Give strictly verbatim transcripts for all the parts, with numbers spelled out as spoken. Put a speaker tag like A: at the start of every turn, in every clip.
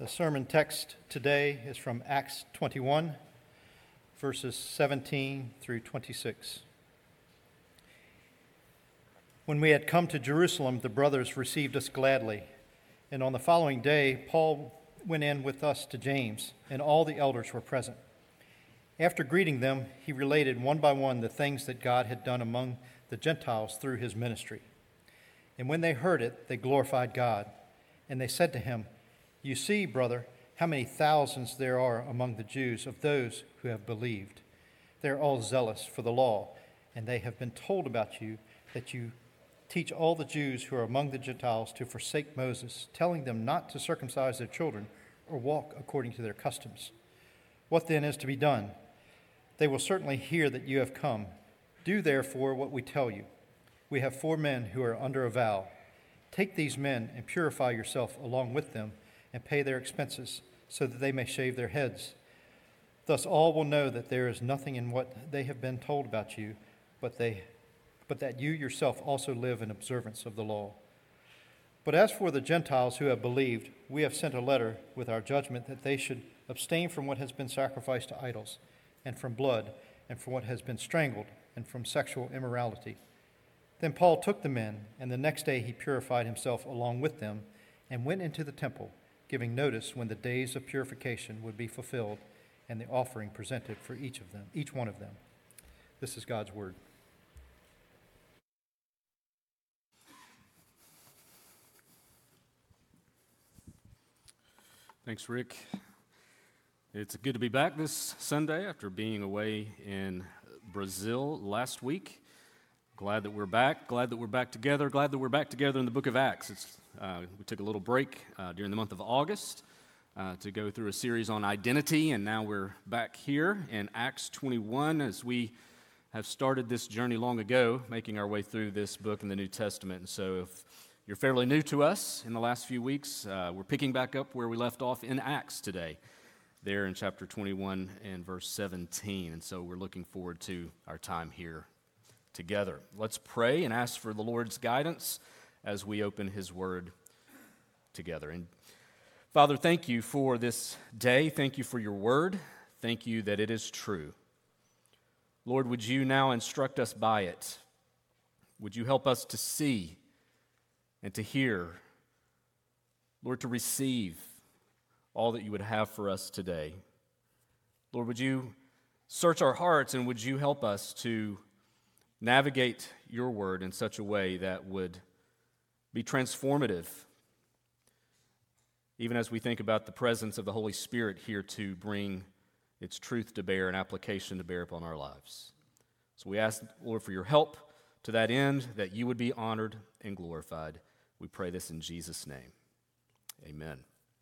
A: The sermon text today is from Acts twenty-one, verses seventeen through twenty-six. When we had come to Jerusalem, the brothers received us gladly, and on the following day, Paul went in with us to James, and all the elders were present. After greeting them, he related one by one the things that God had done among the Gentiles through his ministry. And when they heard it, they glorified God, and they said to him, "You see, brother, how many thousands there are among the Jews of those who have believed. They are all zealous for the law, and they have been told about you that you teach all the Jews who are among the Gentiles to forsake Moses, telling them not to circumcise their children or walk according to their customs. What then is to be done? They will certainly hear that you have come. Do therefore what we tell you. We have four men who are under a vow. Take these men and purify yourself along with them, and pay their expenses, so that they may shave their heads. Thus all will know that there is nothing in what they have been told about you, but they, but that you yourself also live in observance of the law. But as for the Gentiles who have believed, we have sent a letter with our judgment that they should abstain from what has been sacrificed to idols, and from blood, and from what has been strangled, and from sexual immorality." Then Paul took the men, and the next day he purified himself along with them, and went into the temple, giving notice when the days of purification would be fulfilled and the offering presented for each of them, each one of them. This is God's word.
B: Thanks, Rick. It's good to be back this Sunday after being away in Brazil last week. Glad that we're back. Glad that we're back together. Glad that we're back together in the book of Acts. It's, uh, we took a little break uh, during the month of August uh, to go through a series on identity, and now we're back here in Acts twenty-one as we have started this journey long ago, making our way through this book in the New Testament. And so if you're fairly new to us in the last few weeks, uh, we're picking back up where we left off in Acts today, there in chapter twenty-one and verse seventeen. And so we're looking forward to our time here together. Let's pray and ask for the Lord's guidance as we open his word together. And Father, thank you for this day. Thank you for your word. Thank you that it is true. Lord, would you now instruct us by it? Would you help us to see and to hear, Lord, to receive all that you would have for us today? Lord, would you search our hearts, and would you help us to navigate your word in such a way that would be transformative, even as we think about the presence of the Holy Spirit here to bring its truth to bear and application to bear upon our lives. So we ask, Lord, for your help to that end, that you would be honored and glorified. We pray this in Jesus' name. Amen.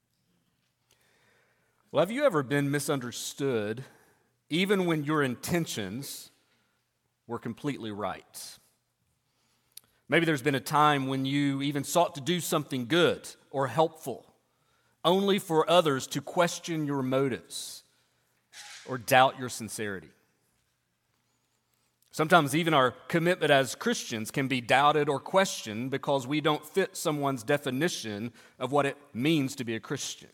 B: Well, have you ever been misunderstood, even when your intentions were completely right? Maybe there's been a time when you even sought to do something good or helpful, only for others to question your motives or doubt your sincerity. Sometimes even our commitment as Christians can be doubted or questioned because we don't fit someone's definition of what it means to be a Christian.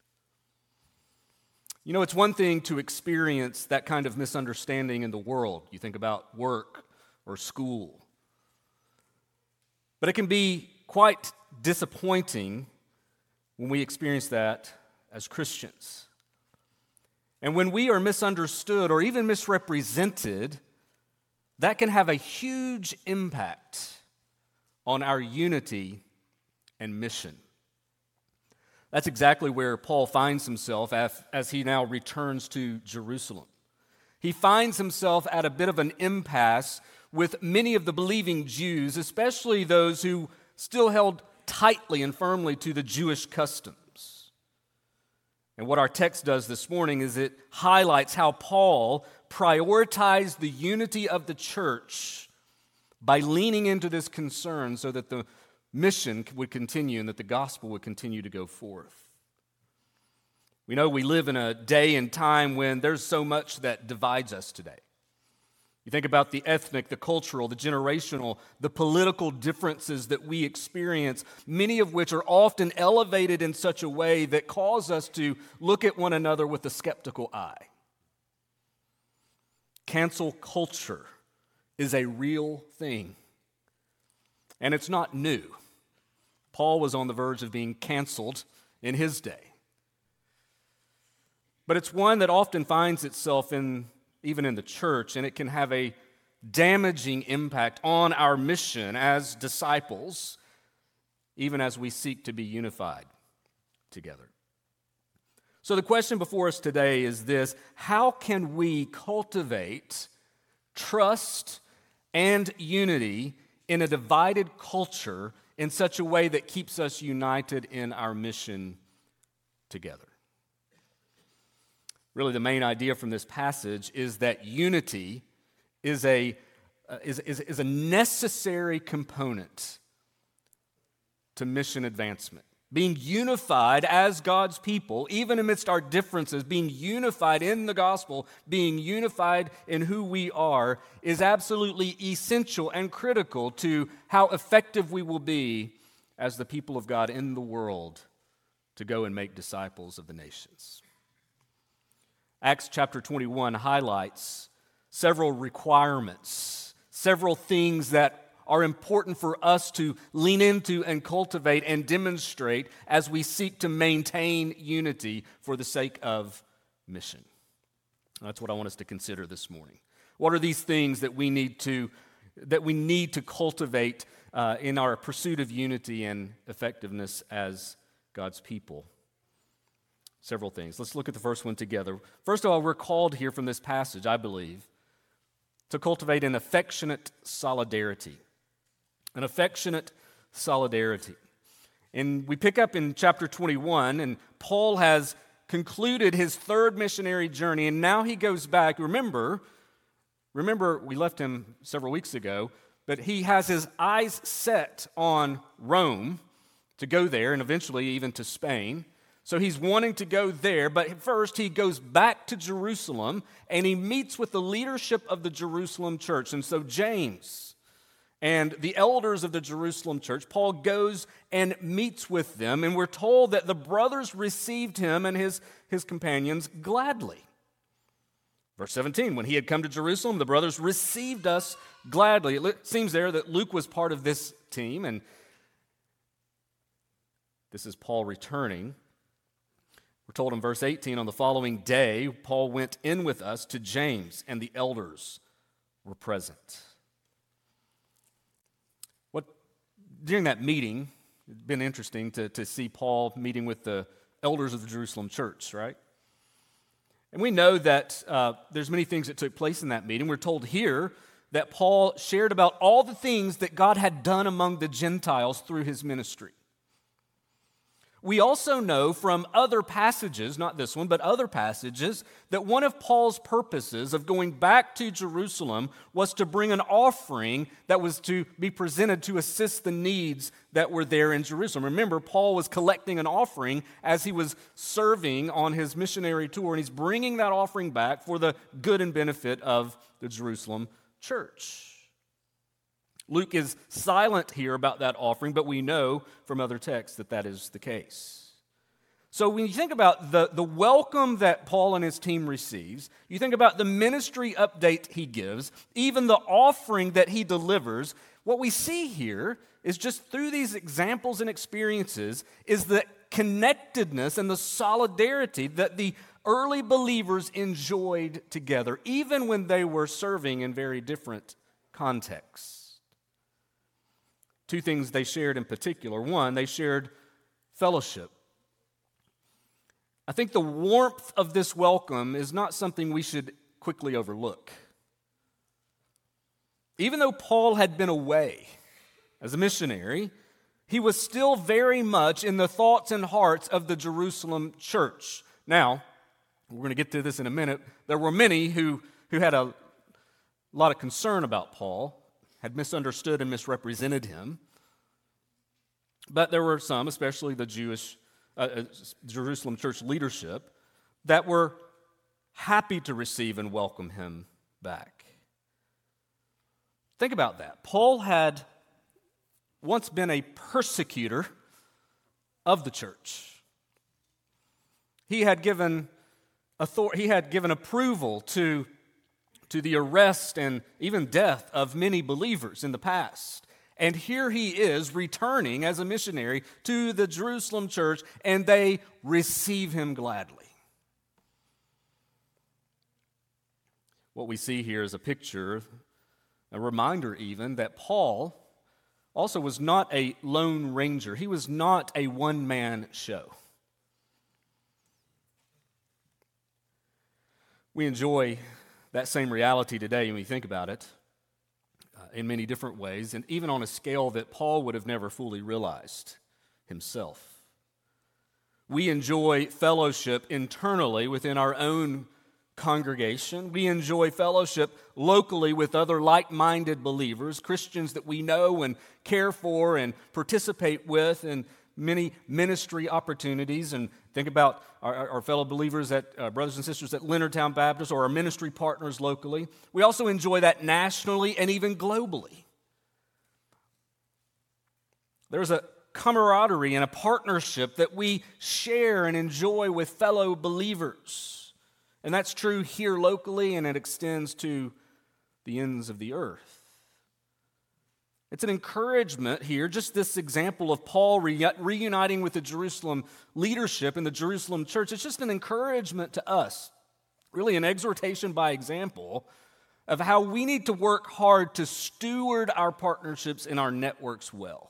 B: You know, it's one thing to experience that kind of misunderstanding in the world. You think about work or school. But it can be quite disappointing when we experience that as Christians. And when we are misunderstood or even misrepresented, that can have a huge impact on our unity and mission. That's exactly where Paul finds himself as he now returns to Jerusalem. He finds himself at a bit of an impasse with many of the believing Jews, especially those who still held tightly and firmly to the Jewish customs. And what our text does this morning is it highlights how Paul prioritized the unity of the church by leaning into this concern so that the mission would continue and that the gospel would continue to go forth. We know we live in a day and time when there's so much that divides us today. You think about the ethnic, the cultural, the generational, the political differences that we experience, many of which are often elevated in such a way that cause us to look at one another with a skeptical eye. Cancel culture is a real thing, and it's not new. Paul was on the verge of being canceled in his day. But it's one that often finds itself in even in the church, and it can have a damaging impact on our mission as disciples, even as we seek to be unified together. So the question before us today is this: how can we cultivate trust and unity in a divided culture in such a way that keeps us united in our mission together? Really, the main idea from this passage is that unity is a, uh, is, is, is a necessary component to mission advancement. Being unified as God's people, even amidst our differences, being unified in the gospel, being unified in who we are, is absolutely essential and critical to how effective we will be as the people of God in the world to go and make disciples of the nations. Acts chapter twenty-one highlights several requirements, several things that are important for us to lean into and cultivate and demonstrate as we seek to maintain unity for the sake of mission. That's what I want us to consider this morning. What are these things that we need to that we need to cultivate uh, in our pursuit of unity and effectiveness as God's people? Several things. Let's look at the first one together. First of all, we're called here from this passage, I believe, to cultivate an affectionate solidarity. An affectionate solidarity. And we pick up in chapter twenty-one, and Paul has concluded his third missionary journey, and now he goes back. Remember, remember we left him several weeks ago, but he has his eyes set on Rome to go there and eventually even to Spain. So he's wanting to go there, but first he goes back to Jerusalem and he meets with the leadership of the Jerusalem church. And so James and the elders of the Jerusalem church, Paul goes and meets with them, and we're told that the brothers received him and his, his companions gladly. Verse seventeen, when he had come to Jerusalem, the brothers received us gladly. It seems there that Luke was part of this team, and this is Paul returning. We're told in verse eighteen, on the following day, Paul went in with us to James, and the elders were present. What during that meeting, it's been interesting to, to see Paul meeting with the elders of the Jerusalem church, right? And we know that uh, there's many things that took place in that meeting. We're told here that Paul shared about all the things that God had done among the Gentiles through his ministry. We also know from other passages, not this one, but other passages, that one of Paul's purposes of going back to Jerusalem was to bring an offering that was to be presented to assist the needs that were there in Jerusalem. Remember, Paul was collecting an offering as he was serving on his missionary tour, and he's bringing that offering back for the good and benefit of the Jerusalem church. Luke is silent here about that offering, but we know from other texts that that is the case. So when you think about the, the welcome that Paul and his team receives, you think about the ministry update he gives, even the offering that he delivers, what we see here is just through these examples and experiences is the connectedness and the solidarity that the early believers enjoyed together, even when they were serving in very different contexts. Two things they shared in particular. One, they shared fellowship. I think the warmth of this welcome is not something we should quickly overlook. Even though Paul had been away as a missionary, he was still very much in the thoughts and hearts of the Jerusalem church. Now, we're going to get to this in a minute. There were many who, who had a lot of concern about Paul, had misunderstood and misrepresented him. But there were some, especially the Jewish uh, Jerusalem church leadership, that were happy to receive and welcome him back. Think about that. Paul had once been a persecutor of the church. He had given author- he had given approval to, to the arrest and even death of many believers in the past. And here he is returning as a missionary to the Jerusalem church, and they receive him gladly. What we see here is a picture, a reminder even, that Paul also was not a lone ranger. He was not a one-man show. We enjoy that same reality today when we think about it uh, in many different ways, and even on a scale that Paul would have never fully realized himself. We enjoy fellowship internally within our own congregation. We enjoy fellowship locally with other like-minded believers, Christians that we know and care for and participate with in many ministry opportunities. And think about our, our fellow believers, at uh, brothers and sisters at Leonardtown Baptist, or our ministry partners locally. We also enjoy that nationally and even globally. There's a camaraderie and a partnership that we share and enjoy with fellow believers. And that's true here locally, and it extends to the ends of the earth. It's an encouragement here, just this example of Paul re- reuniting with the Jerusalem leadership in the Jerusalem church. It's just an encouragement to us, really an exhortation by example of how we need to work hard to steward our partnerships and our networks well.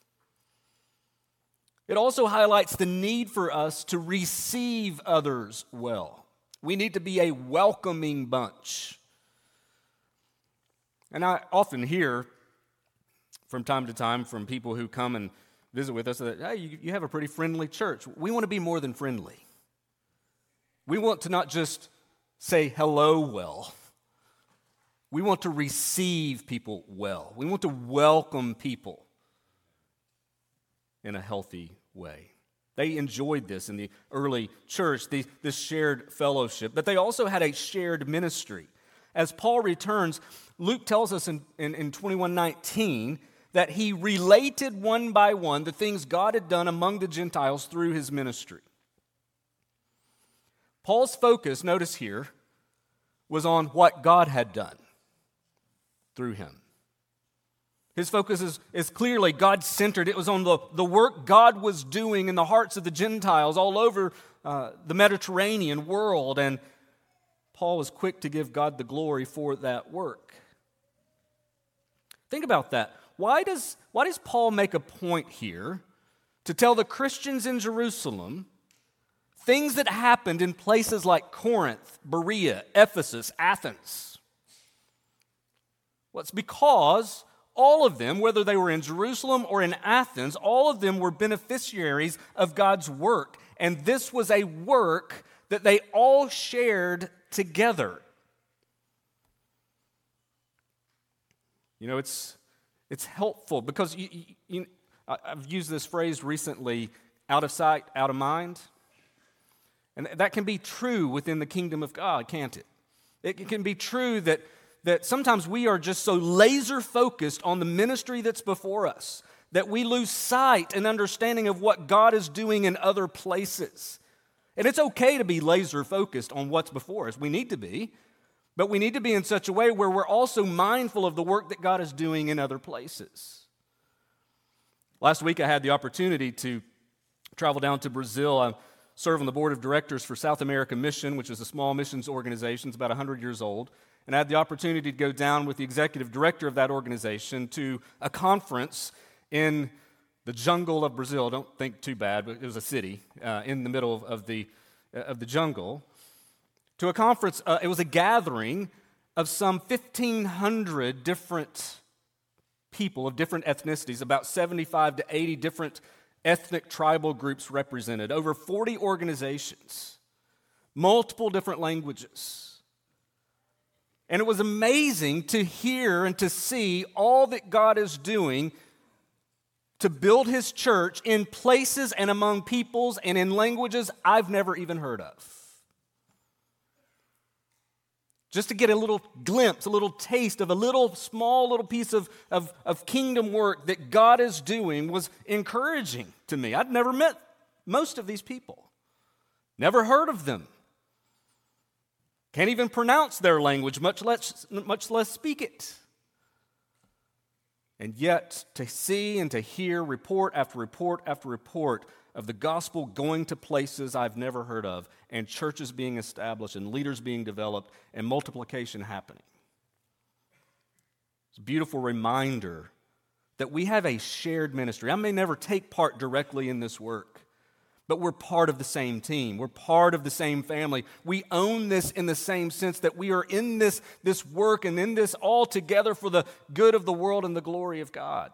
B: It also highlights the need for us to receive others well. We need to be a welcoming bunch. And I often hear from time to time from people who come and visit with us that, hey, you, you have a pretty friendly church. We want to be more than friendly. We want to not just say hello well. We want to receive people well. We want to welcome people in a healthy way. They enjoyed this in the early church, the, this shared fellowship. But they also had a shared ministry. As Paul returns, Luke tells us in, in, in twenty-one nineteen that he related one by one the things God had done among the Gentiles through his ministry. Paul's focus, notice here, was on what God had done through him. His focus is, is clearly God-centered. It was on the, the work God was doing in the hearts of the Gentiles all over uh, the Mediterranean world, and Paul was quick to give God the glory for that work. Think about that. Why does, why does Paul make a point here to tell the Christians in Jerusalem things that happened in places like Corinth, Berea, Ephesus, Athens? Well, it's because all of them, whether they were in Jerusalem or in Athens, all of them were beneficiaries of God's work. And this was a work that they all shared together. You know, it's it's helpful because you, you, you, I've used this phrase recently, out of sight, out of mind. And that can be true within the kingdom of God, can't it? It can be true that that sometimes we are just so laser focused on the ministry that's before us that we lose sight and understanding of what God is doing in other places. And it's okay to be laser focused on what's before us. We need to be, but we need to be in such a way where we're also mindful of the work that God is doing in other places. Last week I had the opportunity to travel down to Brazil. I serve on the board of directors for South America Mission, which is a small missions organization. It's about one hundred years old. And I had the opportunity to go down with the executive director of that organization to a conference in the jungle of Brazil. Don't think too bad, but it was a city uh, in the middle of, of, the, uh, of the jungle. To a conference, uh, it was a gathering of some fifteen hundred different people of different ethnicities, about seventy-five to eighty different ethnic tribal groups represented, over forty organizations, multiple different languages. And it was amazing to hear and to see all that God is doing to build his church in places and among peoples and in languages I've never even heard of. just to get a little glimpse, a little taste of a little small little piece of, of, of kingdom work that God is doing was encouraging to me. I'd never met most of these people, never heard of them. Can't even pronounce their language, much less, much less speak it. And yet, to see and to hear report after report after report of the gospel going to places I've never heard of, and churches being established, and leaders being developed, and multiplication happening. It's a beautiful reminder that we have a shared ministry. I may never take part directly in this work, but we're part of the same team. We're part of the same family. We own this in the same sense that we are in this, this work and in this all together for the good of the world and the glory of God.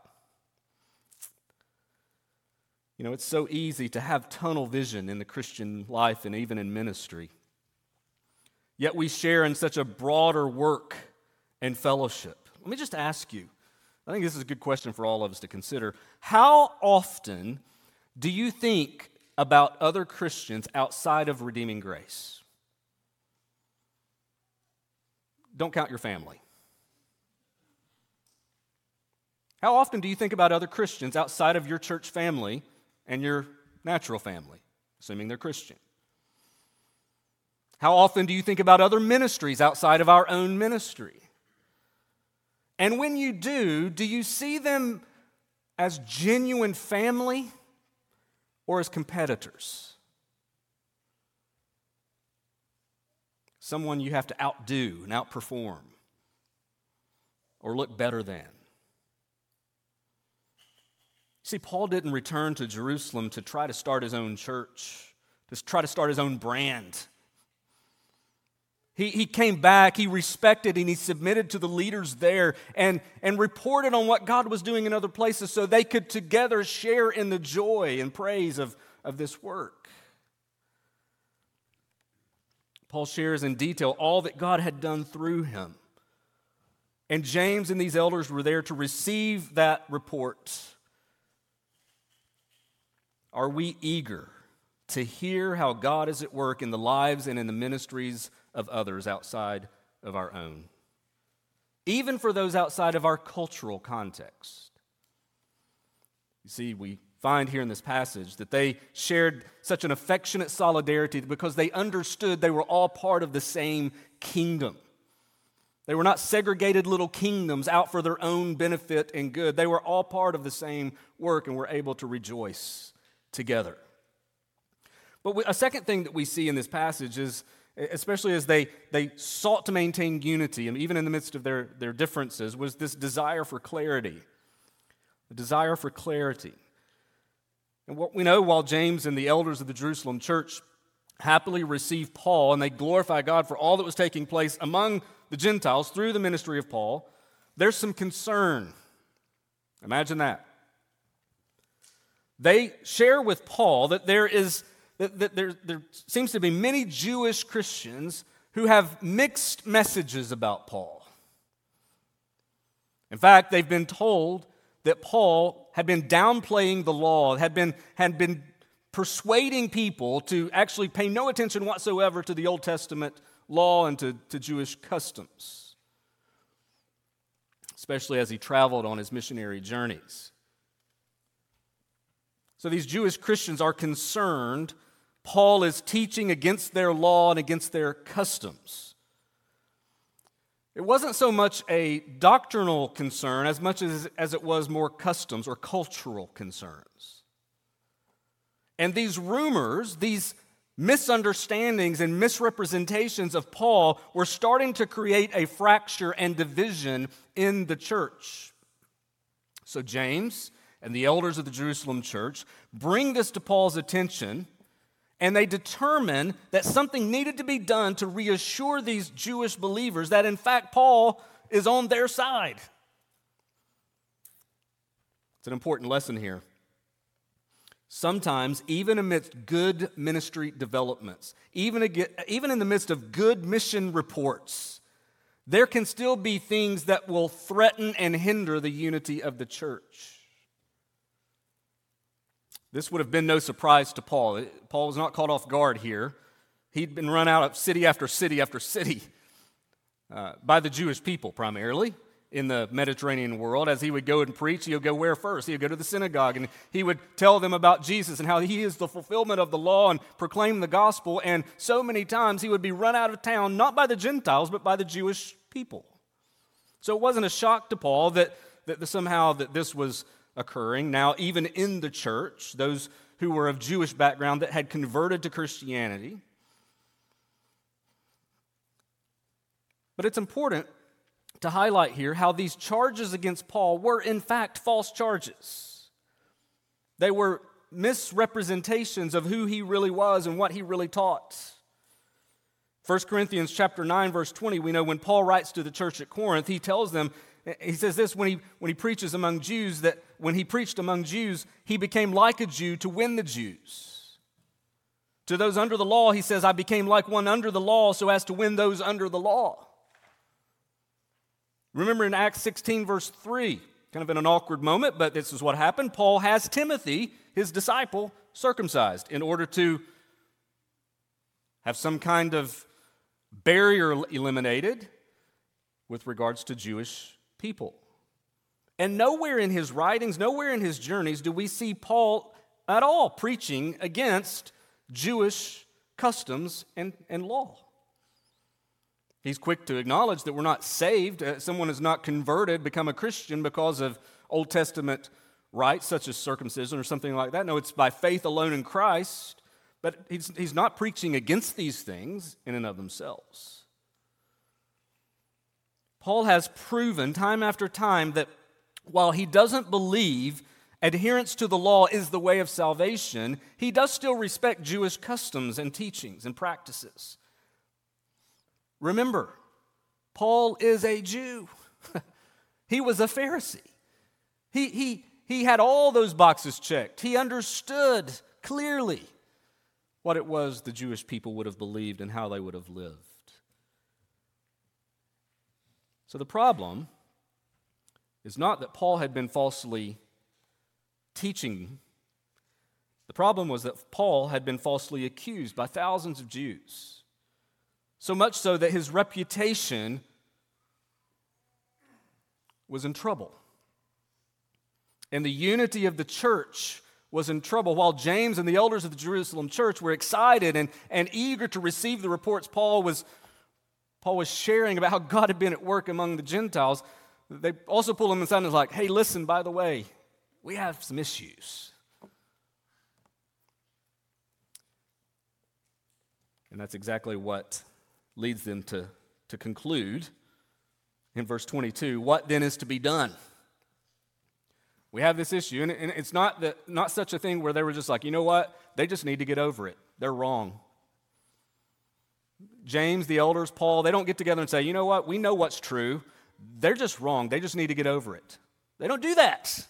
B: You know, it's so easy to have tunnel vision in the Christian life and even in ministry. Yet we share in such a broader work and fellowship. Let me just ask you, I think this is a good question for all of us to consider. How often do you think about other Christians outside of redeeming grace? Don't count your family. How often do you think about other Christians outside of your church family and your natural family, assuming they're Christian? How often do you think about other ministries outside of our own ministry? And when you do, do you see them as genuine family or as competitors? Someone you have to outdo and outperform or look better than. See, Paul didn't return to Jerusalem to try to start his own church, to try to start his own brand. He, he came back, he respected and he submitted to the leaders there and, and reported on what God was doing in other places so they could together share in the joy and praise of, of this work. Paul shares in detail all that God had done through him. And James and these elders were there to receive that report. Are we eager to hear how God is at work in the lives and in the ministries of others outside of our own? Even for those outside of our cultural context. You see, we find here in this passage that they shared such an affectionate solidarity because they understood they were all part of the same kingdom. They were not segregated little kingdoms out for their own benefit and good. They were all part of the same work and were able to rejoice together. But a second thing that we see in this passage is, especially as they, they sought to maintain unity, and even in the midst of their, their differences, was this desire for clarity. The desire for clarity. And what we know, while James and the elders of the Jerusalem church happily received Paul, and they glorify God for all that was taking place among the Gentiles through the ministry of Paul, there's some concern. Imagine that. They share with Paul that there is that, that there, there seems to be many Jewish Christians who have mixed messages about Paul. In fact, they've been told that Paul had been downplaying the law, had been, had been persuading people to actually pay no attention whatsoever to the Old Testament law and to, to Jewish customs, especially as he traveled on his missionary journeys. So these Jewish Christians are concerned Paul is teaching against their law and against their customs. It wasn't so much a doctrinal concern as much as, as it was more customs or cultural concerns. And these rumors, these misunderstandings and misrepresentations of Paul were starting to create a fracture and division in the church. So James and the elders of the Jerusalem church bring this to Paul's attention, and they determine that something needed to be done to reassure these Jewish believers that, in fact, Paul is on their side. It's an important lesson here. Sometimes, even amidst good ministry developments, even, even in the midst of good mission reports, there can still be things that will threaten and hinder the unity of the church. This would have been no surprise to Paul. Paul was not caught off guard here. He'd been run out of city after city after city. uh, by the Jewish people primarily in the Mediterranean world. As he would go and preach, he would go where first? He would go to the synagogue, and he would tell them about Jesus and how he is the fulfillment of the law and proclaim the gospel. And so many times he would be run out of town, not by the Gentiles, but by the Jewish people. So it wasn't a shock to Paul that, that somehow that this was occurring. Now, even in the church, those who were of Jewish background that had converted to Christianity. But it's important to highlight here how these charges against Paul were in fact false charges. They were misrepresentations of who he really was and what he really taught. First Corinthians chapter nine, verse twenty, we know when Paul writes to the church at Corinth, he tells them, he says this when he, when he preaches among Jews, that when he preached among Jews, he became like a Jew to win the Jews. To those under the law, he says, I became like one under the law so as to win those under the law. Remember in Acts sixteen, verse three, kind of in an awkward moment, but this is what happened. Paul has Timothy, his disciple, circumcised in order to have some kind of barrier eliminated with regards to Jewish people. And nowhere in his writings, nowhere in his journeys do we see Paul at all preaching against Jewish customs and, and law. He's quick to acknowledge that we're not saved. Uh, someone is not converted, become a Christian because of Old Testament rites such as circumcision or something like that. No, it's by faith alone in Christ. But he's, he's not preaching against these things in and of themselves. Paul has proven time after time that while he doesn't believe adherence to the law is the way of salvation, he does still respect Jewish customs and teachings and practices. Remember, Paul is a Jew. He was a Pharisee. He, he, he had all those boxes checked. He understood clearly what it was the Jewish people would have believed and how they would have lived. So the problem is not that Paul had been falsely teaching. The problem was that Paul had been falsely accused by thousands of Jews. So much so that his reputation was in trouble. And the unity of the church was in trouble. While James and the elders of the Jerusalem church were excited and, and eager to receive the reports Paul was, Paul was sharing about how God had been at work among the Gentiles, they also pulled him aside and was like, hey, listen, by the way, we have some issues. And that's exactly what leads them to, to conclude in verse twenty-two, what then is to be done? We have this issue, and it's not that, not such a thing where they were just like, you know what, they just need to get over it. They're wrong. James, the elders, Paul, they don't get together and say, you know what, we know what's true. They're just wrong. They just need to get over it. They don't do that.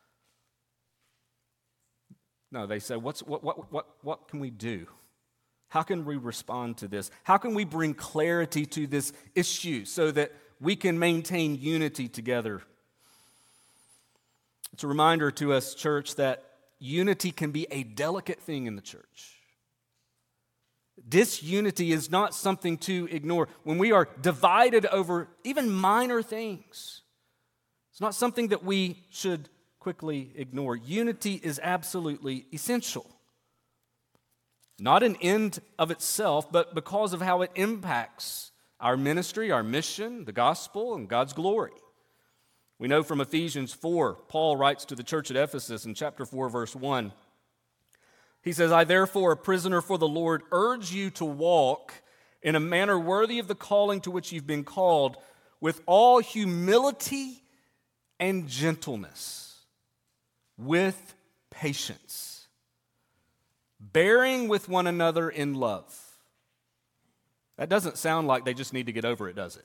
B: No, they say, what's, what, what, what, what can we do? How can we respond to this? How can we bring clarity to this issue so that we can maintain unity together? It's a reminder to us, church, that unity can be a delicate thing in the church. Disunity is not something to ignore. When we are divided over even minor things, it's not something that we should quickly ignore. Unity is absolutely essential. Not an end of itself, but because of how it impacts our ministry, our mission, the gospel, and God's glory. We know from Ephesians four, Paul writes to the church at Ephesus in chapter four, verse one. He says, I therefore, a prisoner for the Lord, urge you to walk in a manner worthy of the calling to which you've been called, with all humility and gentleness, with patience, bearing with one another in love. That doesn't sound like they just need to get over it, does it?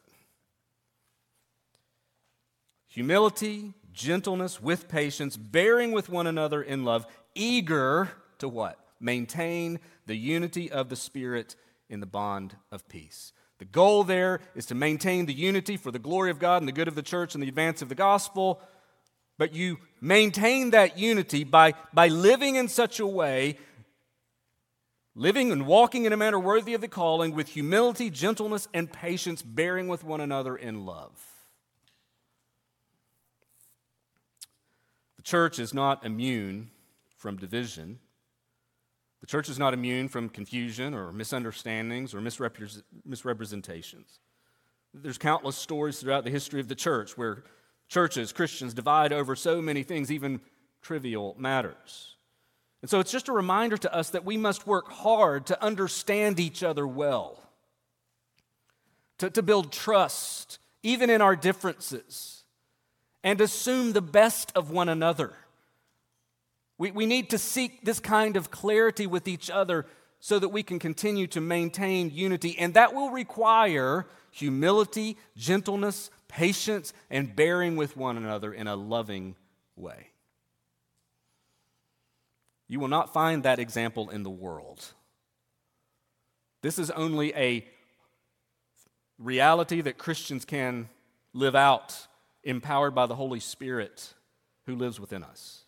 B: Humility, gentleness, with patience, bearing with one another in love, eager to what? Maintain the unity of the Spirit in the bond of peace. The goal there is to maintain the unity for the glory of God and the good of the church and the advance of the gospel. But you maintain that unity by, by living in such a way, living and walking in a manner worthy of the calling, with humility, gentleness, and patience, bearing with one another in love. The church is not immune from division. The church is not immune from confusion or misunderstandings or misrepres- misrepresentations. There's countless stories throughout the history of the church where churches, Christians, divide over so many things, even trivial matters. And so it's just a reminder to us that we must work hard to understand each other well, to, to build trust, even in our differences, and assume the best of one another. We, we need to seek this kind of clarity with each other so that we can continue to maintain unity, and that will require humility, gentleness, patience, and bearing with one another in a loving way. You will not find that example in the world. This is only a reality that Christians can live out, empowered by the Holy Spirit who lives within us.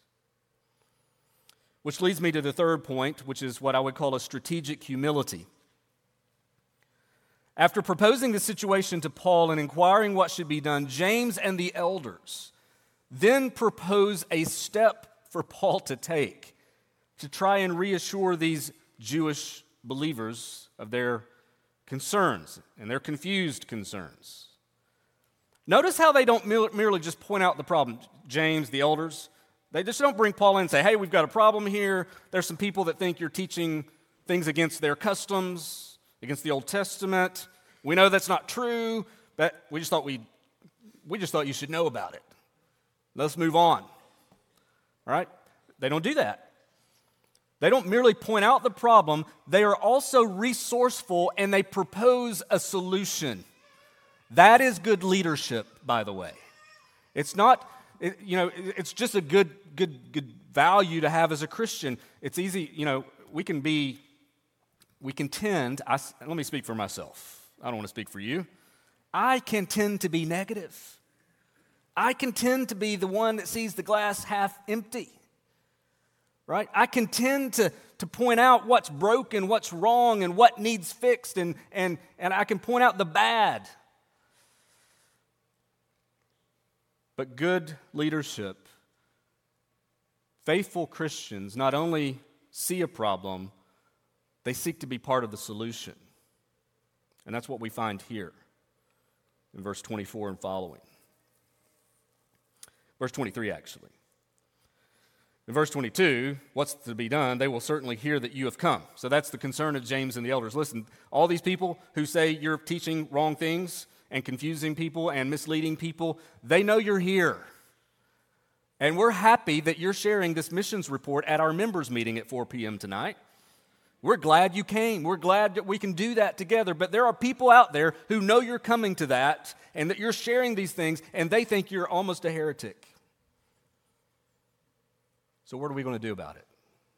B: Which leads me to the third point, which is what I would call a strategic humility. After proposing the situation to Paul and inquiring what should be done, James and the elders then propose a step for Paul to take to try and reassure these Jewish believers of their concerns and their confused concerns. Notice how they don't merely just point out the problem. James, the elders, they just don't bring Paul in and say, hey, we've got a problem here. There's some people that think you're teaching things against their customs, against the Old Testament. We know that's not true, but we just thought we we just thought you should know about it. Let's move on. All right? They don't do that. They don't merely point out the problem, they are also resourceful and they propose a solution. That is good leadership, by the way. It's not, it, you know, it's just a good, good, good value to have as a Christian. It's easy, you know, we can be, we can tend, I, let me speak for myself. I don't want to speak for you. I can tend to be negative. I can tend to be the one that sees the glass half empty. Right? I can tend to, to point out what's broken, what's wrong, and what needs fixed, and, and, and I can point out the bad. But good leadership, faithful Christians not only see a problem, they seek to be part of the solution. And that's what we find here in verse twenty-four and following. Verse twenty-three, actually. In verse twenty-two, what's to be done? They will certainly hear that you have come. So that's the concern of James and the elders. Listen, all these people who say you're teaching wrong things and confusing people and misleading people, they know you're here. And we're happy that you're sharing this missions report at our members' meeting at four p.m. tonight. We're glad you came. We're glad that we can do that together. But there are people out there who know you're coming to that and that you're sharing these things, and they think you're almost a heretic. So what are we going to do about it?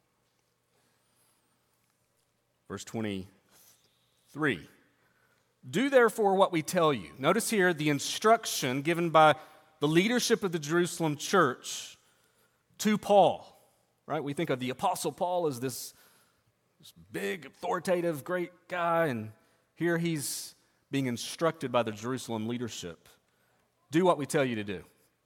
B: Verse twenty-three. Do therefore what we tell you. Notice here the instruction given by the leadership of the Jerusalem church to Paul. Right? We think of the Apostle Paul as this, this big, authoritative, great guy, and here he's being instructed by the Jerusalem leadership. Do what we tell you to do.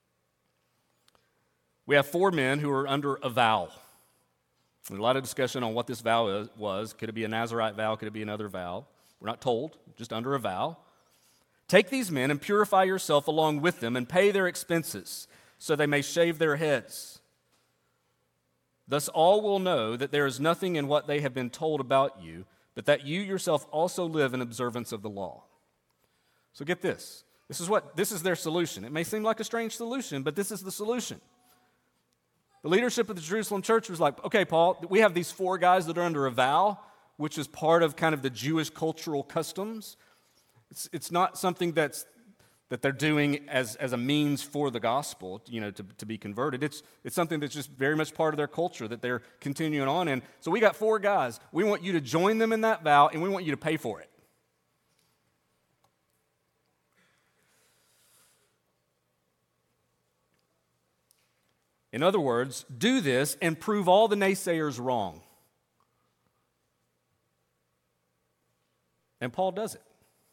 B: We have four men who are under a vow. There's a lot of discussion on what this vow is, was. Could it be a Nazirite vow? Could it be another vow? We're not told, just under a vow. Take these men and purify yourself along with them and pay their expenses so they may shave their heads. Thus all will know that there is nothing in what they have been told about you, but that you yourself also live in observance of the law. So get this. This is what this is their solution. It may seem like a strange solution, but this is the solution. The leadership of the Jerusalem church was like, okay, Paul, we have these four guys that are under a vow, which is part of kind of the Jewish cultural customs. It's, it's not something that's that they're doing as, as a means for the gospel, you know, to, to be converted. It's, it's something that's just very much part of their culture that they're continuing on in. So we got four guys. We want you to join them in that vow, and we want you to pay for it. In other words, do this and prove all the naysayers wrong. And Paul does it.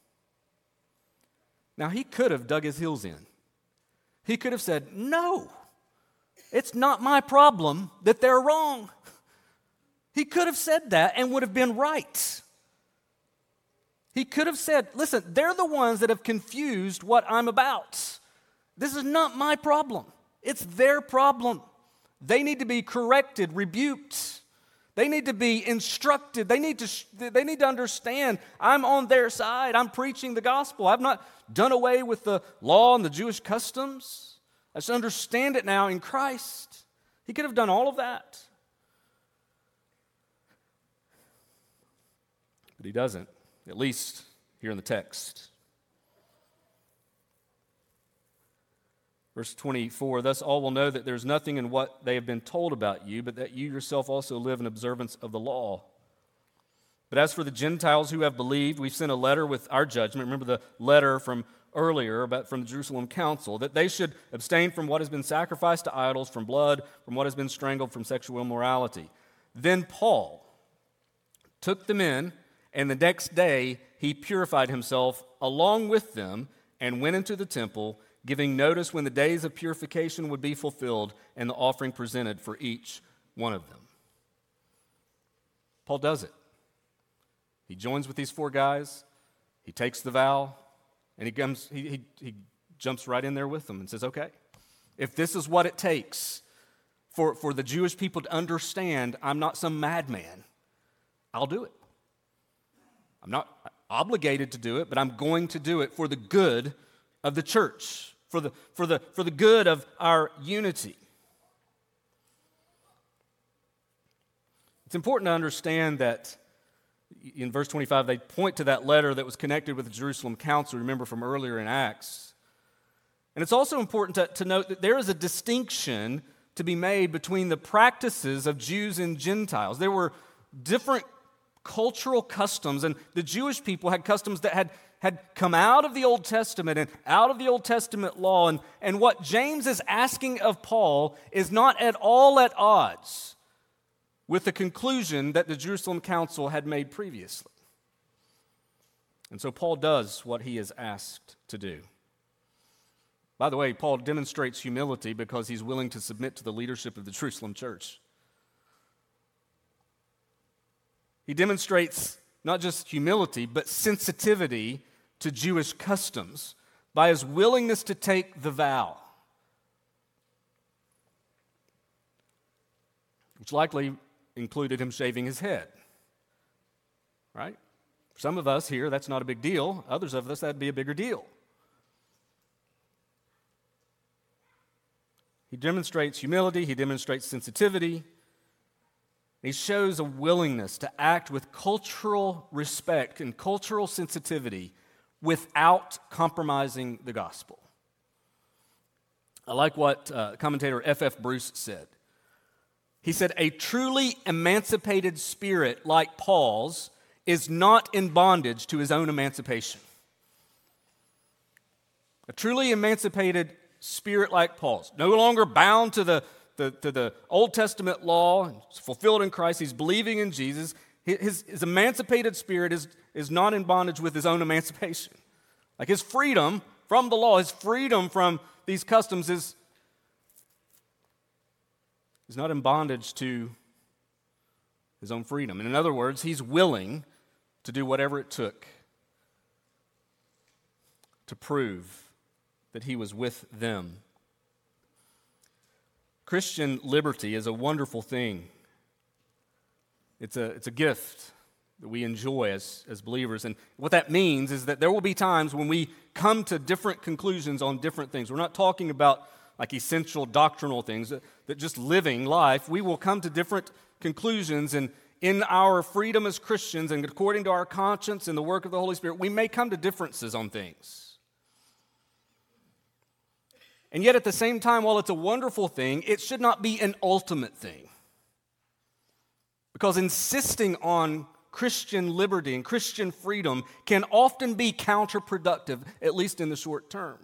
B: Now, he could have dug his heels in. He could have said, no, it's not my problem that they're wrong. He could have said that and would have been right. He could have said, listen, they're the ones that have confused what I'm about. This is not my problem. It's their problem. They need to be corrected, rebuked. They need to be instructed. They need to, they need to understand I'm on their side. I'm preaching the gospel. I've not done away with the law and the Jewish customs. I just understand it now in Christ. He could have done all of that. But he doesn't, at least here in the text. Verse twenty-four, thus all will know that there's nothing in what they have been told about you, but that you yourself also live in observance of the law. But as for the Gentiles who have believed, we've sent a letter with our judgment. Remember the letter from earlier about from the Jerusalem council, that they should abstain from what has been sacrificed to idols, from blood, from what has been strangled, from sexual immorality. Then Paul took them in, and the next day he purified himself along with them and went into the temple, giving notice when the days of purification would be fulfilled and the offering presented for each one of them. Paul does it. He joins with these four guys, he takes the vow, and he, comes, he, he, he jumps right in there with them and says, okay, if this is what it takes for, for the Jewish people to understand I'm not some madman, I'll do it. I'm not obligated to do it, but I'm going to do it for the good of the church, for the, for the, for the good of our unity. It's important to understand that in verse twenty-five, they point to that letter that was connected with the Jerusalem council, remember from earlier in Acts. And it's also important to, to note that there is a distinction to be made between the practices of Jews and Gentiles. There were different cultural customs, and the Jewish people had customs that had, had come out of the Old Testament and out of the Old Testament law. And, and what James is asking of Paul is not at all at odds with the conclusion that the Jerusalem council had made previously. And so Paul does what he is asked to do. By the way, Paul demonstrates humility because he's willing to submit to the leadership of the Jerusalem church. He demonstrates not just humility, but sensitivity to Jewish customs by his willingness to take the vow, which likely included him shaving his head, right? For some of us here, that's not a big deal. Others of us, that'd be a bigger deal. He demonstrates humility, he demonstrates sensitivity. He shows a willingness to act with cultural respect and cultural sensitivity without compromising the gospel. I like what uh, commentator F F Bruce said. He said, a truly emancipated spirit like Paul's is not in bondage to his own emancipation. A truly emancipated spirit like Paul's, no longer bound to the, the, to the Old Testament law, fulfilled in Christ, he's believing in Jesus. His, his emancipated spirit is, is not in bondage with his own emancipation. Like his freedom from the law, his freedom from these customs is He's not in bondage to his own freedom. And in other words, he's willing to do whatever it took to prove that he was with them. Christian liberty is a wonderful thing. It's a, it's a gift that we enjoy as, as believers. And what that means is that there will be times when we come to different conclusions on different things. We're not talking about like essential doctrinal things, that, that just living life, we will come to different conclusions, and in our freedom as Christians and according to our conscience and the work of the Holy Spirit, we may come to differences on things. And yet at the same time, while it's a wonderful thing, it should not be an ultimate thing. Because insisting on Christian liberty and Christian freedom can often be counterproductive, at least in the short term.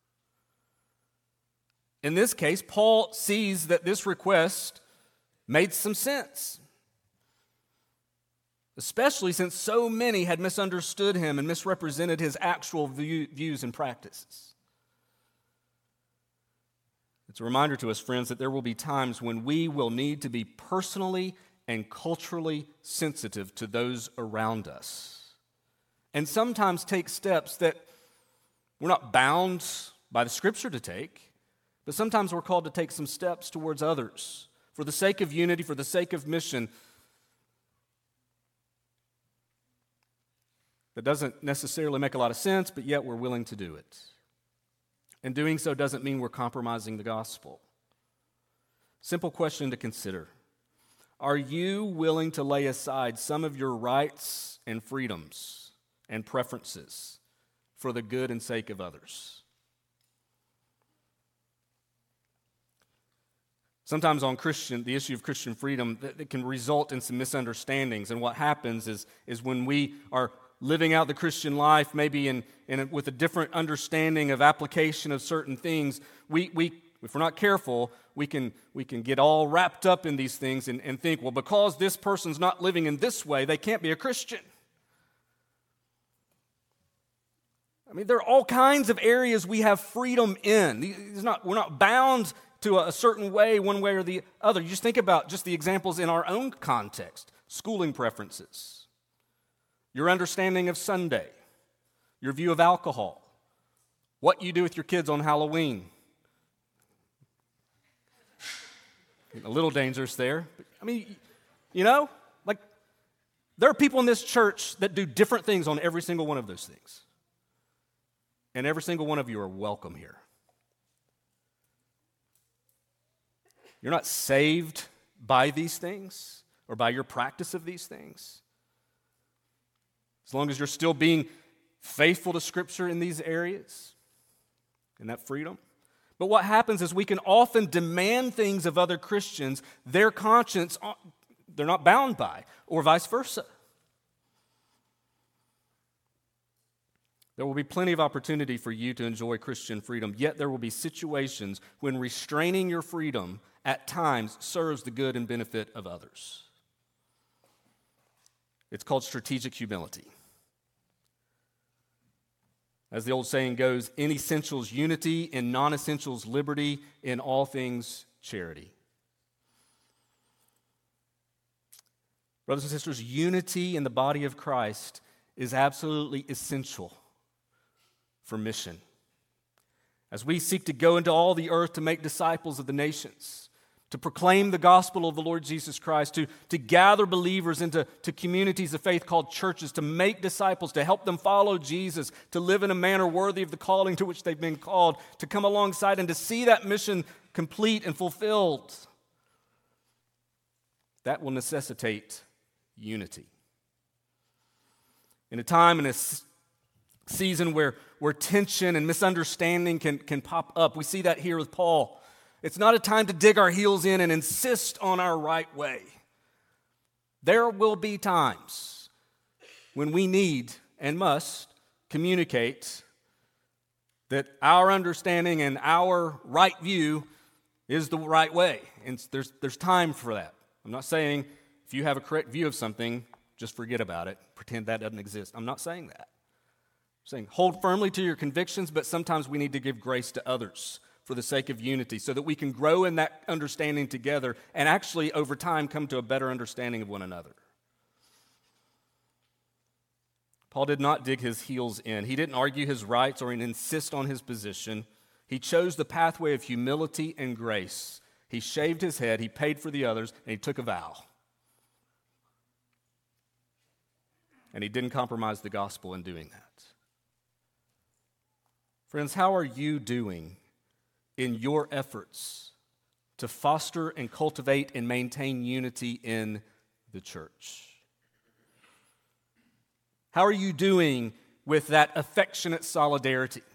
B: In this case, Paul sees that this request made some sense. especially since so many had misunderstood him and misrepresented his actual view, views and practices. It's a reminder to us, friends, that there will be times when we will need to be personally and culturally sensitive to those around us, and sometimes take steps that we're not bound by the Scripture to take, but sometimes we're called to take some steps towards others for the sake of unity, for the sake of mission. That doesn't necessarily make a lot of sense, but yet we're willing to do it. And doing so doesn't mean we're compromising the gospel. Simple question to consider. Are you willing to lay aside some of your rights and freedoms and preferences for the good and sake of others? Sometimes on Christian, the issue of Christian freedom, that, that can result in some misunderstandings. And what happens is, is when we are living out the Christian life, maybe in, in a, with a different understanding of application of certain things, we, we if we're not careful, we can, we can get all wrapped up in these things and, and think, well, because this person's not living in this way, they can't be a Christian. I mean, there are all kinds of areas we have freedom in. It's not, we're not bound to a, a certain way, one way or the other. You just think about just the examples in our own context. Schooling preferences, your understanding of Sunday, your view of alcohol, what you do with your kids on Halloween. A little dangerous there. But, I mean, you know, like there are people in this church that do different things on every single one of those things. And every single one of you are welcome here. You're not saved by these things or by your practice of these things. As long as you're still being faithful to Scripture in these areas and that freedom. But what happens is we can often demand things of other Christians their conscience, they're not bound by, or vice versa. There will be plenty of opportunity for you to enjoy Christian freedom, yet there will be situations when restraining your freedom at times serves the good and benefit of others. It's called strategic humility. As the old saying goes, in essentials unity, in non-essentials liberty, in all things charity. Brothers and sisters, unity in the body of Christ is absolutely essential for mission. As we seek to go into all the earth to make disciples of the nations, to proclaim the gospel of the Lord Jesus Christ, to, to gather believers into to communities of faith called churches, to make disciples, to help them follow Jesus, to live in a manner worthy of the calling to which they've been called, to come alongside and to see that mission complete and fulfilled. That will necessitate unity. In a time and a season where, where tension and misunderstanding can, can pop up, we see that here with Paul. It's not a time to dig our heels in and insist on our right way. There will be times when we need and must communicate that our understanding and our right view is the right way. And there's, there's time for that. I'm not saying if you have a correct view of something, just forget about it, pretend that doesn't exist. I'm not saying that. I'm saying hold firmly to your convictions, but sometimes we need to give grace to others for the sake of unity, so that we can grow in that understanding together and actually, over time, come to a better understanding of one another. Paul did not dig his heels in. He didn't argue his rights or insist on his position. He chose the pathway of humility and grace. He shaved his head, he paid for the others, and he took a vow. And he didn't compromise the gospel in doing that. Friends, how are you doing in your efforts to foster and cultivate and maintain unity in the church? How are you doing with that affectionate solidarity,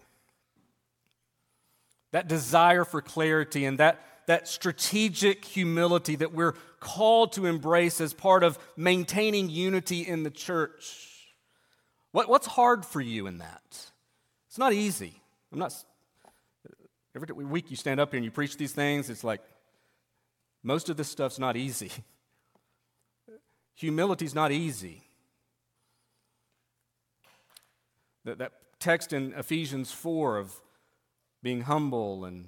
B: that desire for clarity, and that, that strategic humility that we're called to embrace as part of maintaining unity in the church? What, what's hard for you in that? It's not easy. I'm not... Every week you stand up here and you preach these things, it's like most of this stuff's not easy. Humility's not easy. That, that text in Ephesians four of being humble and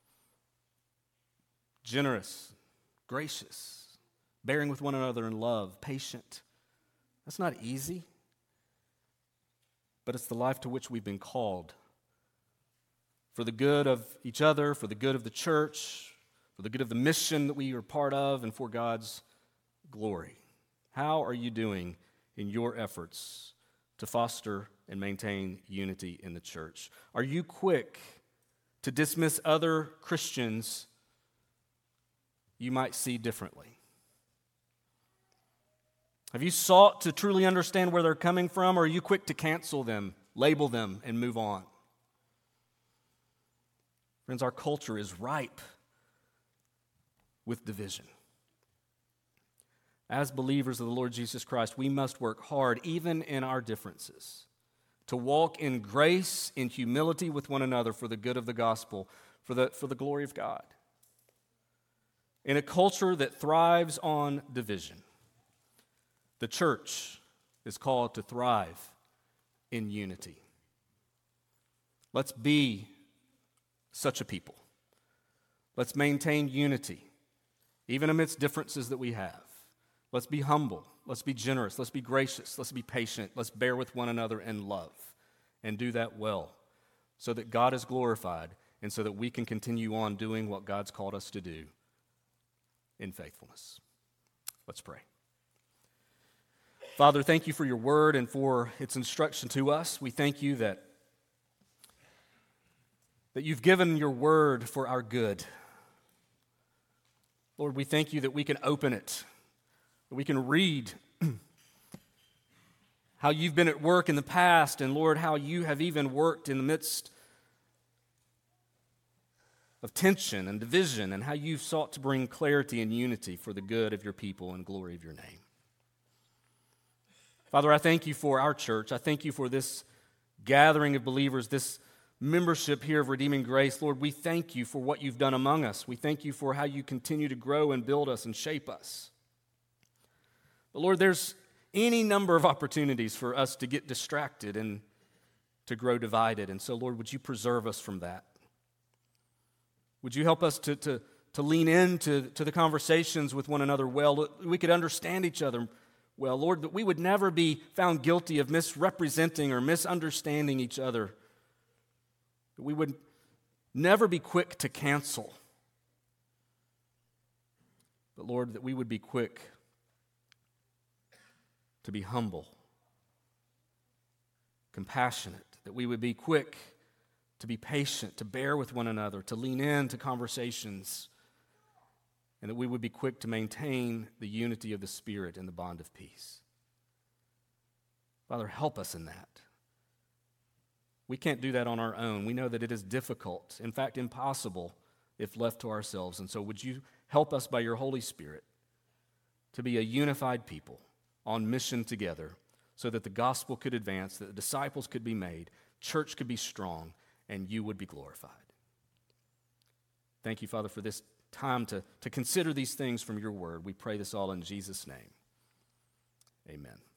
B: generous, gracious, bearing with one another in love, patient. That's not easy, but it's the life to which we've been called. For the good of each other, for the good of the church, for the good of the mission that we are part of, and for God's glory. How are you doing in your efforts to foster and maintain unity in the church? Are you quick to dismiss other Christians you might see differently? Have you sought to truly understand where they're coming from, or are you quick to cancel them, label them, and move on? Friends, our culture is ripe with division. As believers of the Lord Jesus Christ, we must work hard, even in our differences, to walk in grace, in humility with one another for the good of the gospel, for the, for the glory of God. In a culture that thrives on division, the church is called to thrive in unity. Let's be such a people. Let's maintain unity, even amidst differences that we have. Let's be humble. Let's be generous. Let's be gracious. Let's be patient. Let's bear with one another in love and do that well so that God is glorified and so that we can continue on doing what God's called us to do in faithfulness. Let's pray. Father, thank you for your word and for its instruction to us. We thank you that, that you've given your word for our good. Lord, we thank you that we can open it, that we can read how you've been at work in the past, and Lord, how you have even worked in the midst of tension and division, and how you've sought to bring clarity and unity for the good of your people and glory of your name. Father, I thank you for our church. I thank you for this gathering of believers, this membership here of Redeeming Grace. Lord, we thank you for what you've done among us. We thank you for how you continue to grow and build us and shape us. But Lord, there's any number of opportunities for us to get distracted and to grow divided. And so, Lord, would you preserve us from that? Would you help us to, to, to lean into to the conversations with one another well, that we could understand each other well, Lord, that we would never be found guilty of misrepresenting or misunderstanding each other. That we would never be quick to cancel. But Lord, that we would be quick to be humble, compassionate, that we would be quick to be patient, to bear with one another, to lean into conversations, and that we would be quick to maintain the unity of the Spirit and the bond of peace. Father, help us in that. We can't do that on our own. We know that it is difficult, in fact, impossible if left to ourselves. And so would you help us by your Holy Spirit to be a unified people on mission together so that the gospel could advance, that the disciples could be made, church could be strong, and you would be glorified. Thank you, Father, for this time to, to consider these things from your word. We pray this all in Jesus' name. Amen.